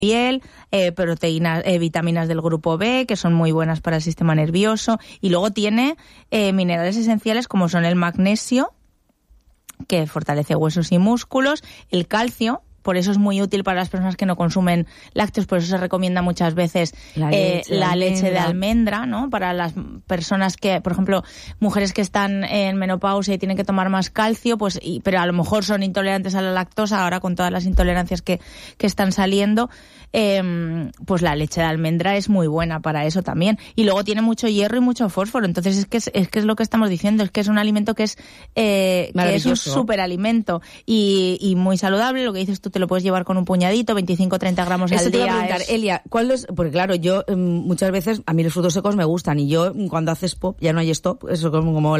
piel, proteínas, vitaminas del grupo B, que son muy buenas para el sistema nervioso, y luego tiene minerales esenciales como son el magnesio, que fortalece huesos y músculos, el calcio. Por eso es muy útil para las personas que no consumen lácteos, por eso se recomienda muchas veces la leche de almendra, ¿no? Para las personas que, por ejemplo, mujeres que están en menopausia y tienen que tomar más calcio, pues, pero a lo mejor son intolerantes a la lactosa, ahora con todas las intolerancias que están saliendo, pues la leche de almendra es muy buena para eso también. Y luego tiene mucho hierro y mucho fósforo, entonces es que es lo que estamos diciendo, es que es un alimento que es un superalimento y muy saludable. Lo que dices tú, te lo puedes llevar con un puñadito, 25-30 gramos al día. Te iba a preguntar, Elia, porque claro, yo muchas veces, a mí los frutos secos me gustan, y yo cuando haces pop, ya no hay stop, eso como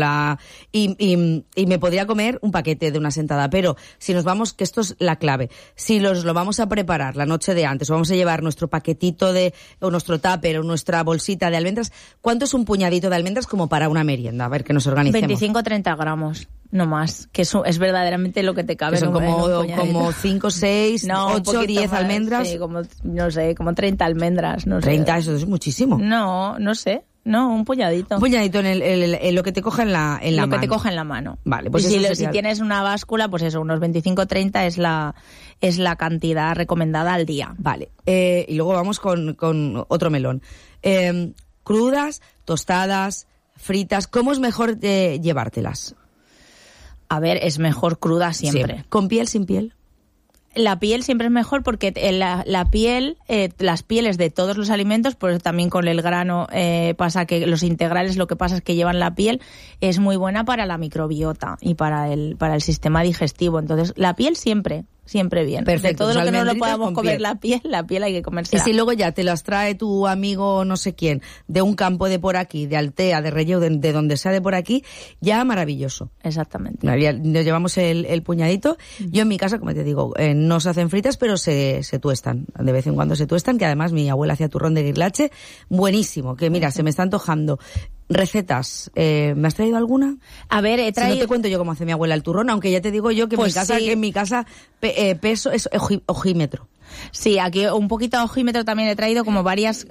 y me podría comer un paquete de una sentada, pero si nos vamos, que esto es la clave, si lo vamos a preparar la noche de antes, o vamos a llevar nuestro paquetito o nuestro tupper o nuestra bolsita de almendras, ¿cuánto es un puñadito de almendras como para una merienda? A ver, que nos organicemos. 25-30 gramos. No más, que eso es verdaderamente lo que te cabe. Que son como 5, 6, 8, 10 almendras. Sí, como 30 almendras. No 30, sé. Eso es muchísimo. No sé. No, un puñadito. Un puñadito en lo que te coja en la mano. Lo que te coja en la mano. Vale, pues y si tienes una báscula, pues eso, unos 25-30 es la cantidad recomendada al día. Vale. Y luego vamos con otro melón. Crudas, tostadas, fritas, ¿cómo es mejor llevártelas? A ver, es mejor cruda siempre. Sí. ¿Con piel, sin piel? La piel siempre es mejor porque la piel, las pieles de todos los alimentos, por eso también con el grano pasa que los integrales, lo que pasa es que llevan la piel, es muy buena para la microbiota y para el sistema digestivo. Entonces, la piel siempre bien. Perfecto. De todo lo que no lo podamos comer la piel hay que comérsela. Y si luego ya te las trae tu amigo no sé quién, de un campo de por aquí, de Altea, de Relleu, de donde sea de por aquí, ya maravilloso. Exactamente. Ya nos llevamos el puñadito. Yo en mi casa, como te digo, no se hacen fritas, pero se tuestan. De vez en cuando se tuestan, que además mi abuela hacía turrón de guirlache. Buenísimo, que mira, se me está antojando. Recetas, ¿me has traído alguna? A ver, he traído... Si no te cuento yo cómo hace mi abuela el turrón, aunque ya te digo yo que, pues en mi casa peso es ojímetro. Sí, aquí un poquito de ojímetro también he traído, como varias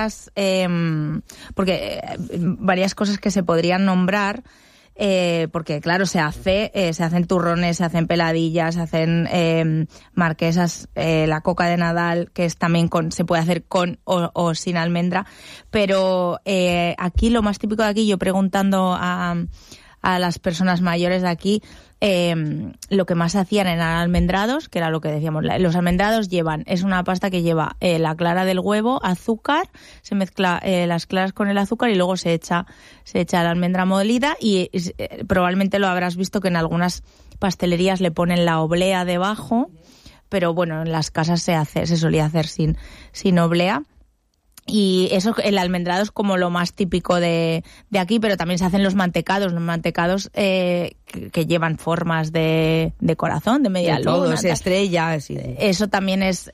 cosas que se podrían nombrar. Porque claro, se hacen turrones, se hacen peladillas, se hacen marquesas, la coca de Nadal, que es también se puede hacer con o sin almendra, pero aquí lo más típico de aquí, yo preguntando a las personas mayores de aquí, lo que más hacían eran almendrados, que era lo que decíamos. Los almendrados es una pasta que lleva la clara del huevo, azúcar, se mezcla las claras con el azúcar y luego se echa la almendra molida y probablemente lo habrás visto que en algunas pastelerías le ponen la oblea debajo, pero bueno, en las casas se solía hacer sin oblea. Y eso, el almendrado es como lo más típico de aquí, pero también se hacen los mantecados que llevan formas de corazón, de media luna. Todo, estrella. Sí. Eso también es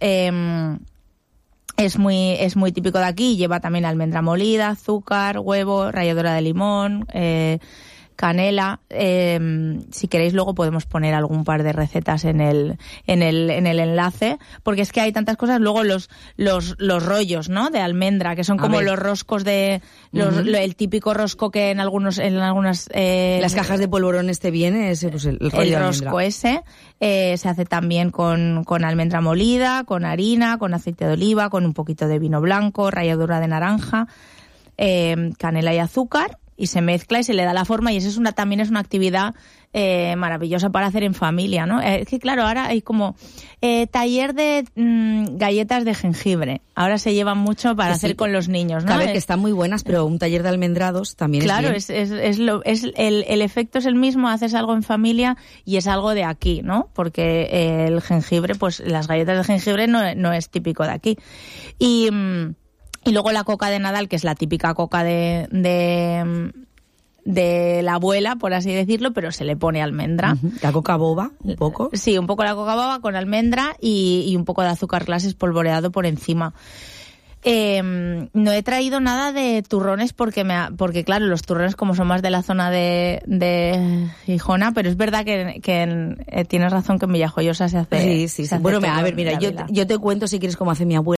muy típico de aquí, lleva también almendra molida, azúcar, huevo, ralladura de limón, canela. Si queréis luego podemos poner algún par de recetas en el enlace, porque es que hay tantas cosas. Luego los rollos, ¿no?, de almendra, que son como los roscos el típico rosco que en algunas las cajas de polvorones te viene ese, pues el rollo de rosco ese se hace también con almendra molida, con harina, con aceite de oliva, con un poquito de vino blanco, ralladura de naranja, canela y azúcar. Y se mezcla y se le da la forma, y eso también es una actividad maravillosa para hacer en familia, ¿no? Es que claro, ahora hay como taller de galletas de jengibre. Ahora se llevan mucho para hacer con los niños, ¿no? A ver, que están muy buenas, pero un taller de almendrados también claro, es bien. El efecto es el mismo, haces algo en familia y es algo de aquí, ¿no? Porque el jengibre, pues las galletas de jengibre no es típico de aquí. Y luego la coca de Nadal, que es la típica coca de la abuela, por así decirlo, pero se le pone almendra. La coca boba, un poco. Sí, un poco la coca boba con almendra y un poco de azúcar glass espolvoreado por encima. No he traído nada de turrones porque claro, los turrones como son más de la zona de Gijona, pero es verdad que tienes razón que en Villajoyosa se hace. Sí. Bueno, a ver, mira, yo te cuento si quieres cómo hace mi abuela.